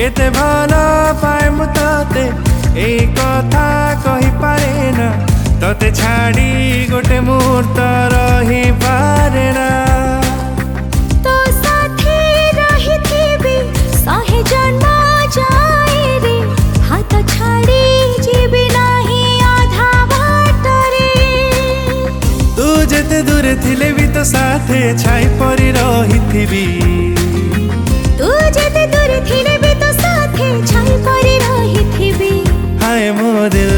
केते भल पाए मु तते एई कथा कहि पारे ना तते छाड़ी गोटे मुहूर्त रही पारे ना। तो साथी रही थी सहे जन्म जाए रे हाथ छाड़ी जीवी नाही आधा बाटरे। तू जेते दूर थिले भी तो साथे छाई परी रही थी। तू जेते दूर थिले भी तो साथे छाई परी रही थी। हाय मो दिल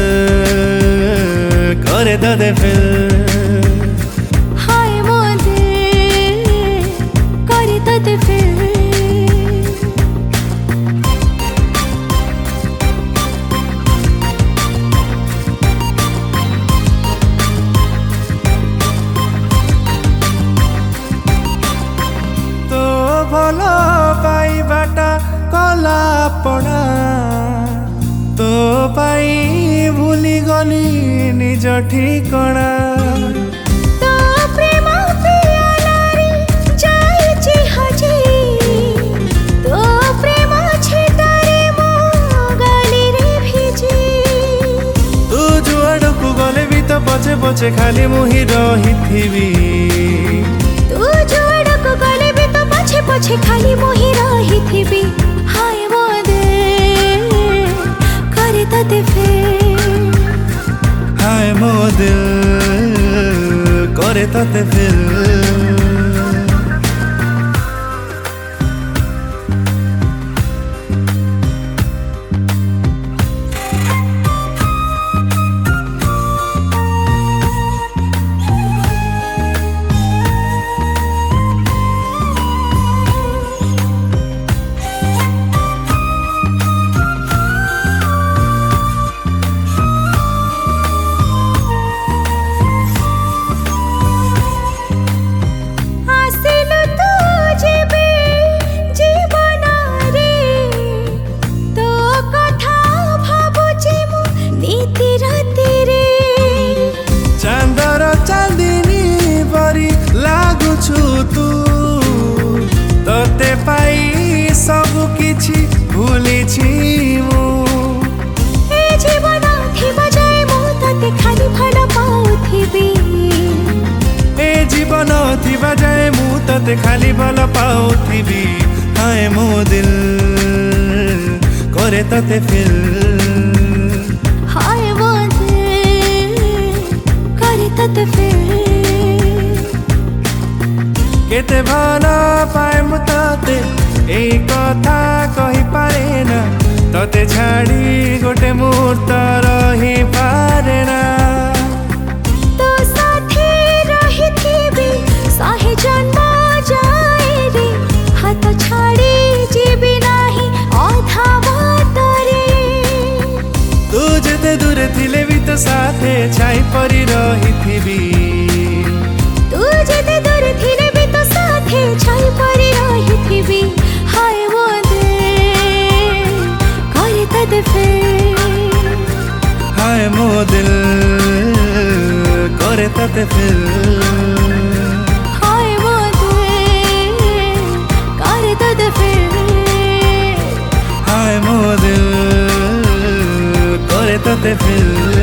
करे तते फिल। हाय मो दिल करे तते फिल। भल पाइबाटा कला पड़ा तो पाई भूली गली निज ठिकणा। तो प्रेम पियालारी जाइछि हजी तो प्रेम छेतारे मो गली रे भिजी। तू जुआड़ को गले भी तो पछे पछे खाली मुही रही थी। तू जुआड़ को गले भी तो पछे पछे खाली मुही रही थी। हाय मो दिल करे तते फिल। हाय मो दिल करे तते फिल। तते पाई सब किछि भूली मु। ए जीवन थिबा जाए मु तते खाली भल पाउथिबी। ए जीवन थिबा जाए मु तते खाली भल पाउथिबी। हाय मो दिल करे तते फिल। हाय मो दिल करे तते फिल। केते भल पाए मु तते एई कथा कहि पारे ना तते छाड़ी गोटे मुहूर्त रही पारे ना। तो साथी रही थी सहे जन्म जाए रे हाथ छाड़ी जीवी नाही आधा बाटरे। तू जेते दूर थिले भी तो साथे छाई परी रही थी। तू जेते दूर थिले भी तो साथे छाई परी रही थी। हाय मो दिल करे तते फिल। हाय मो दिल करे तते फिल। हाय मो दिल करे तते फिल। हाय मो दिल करे तते फिल।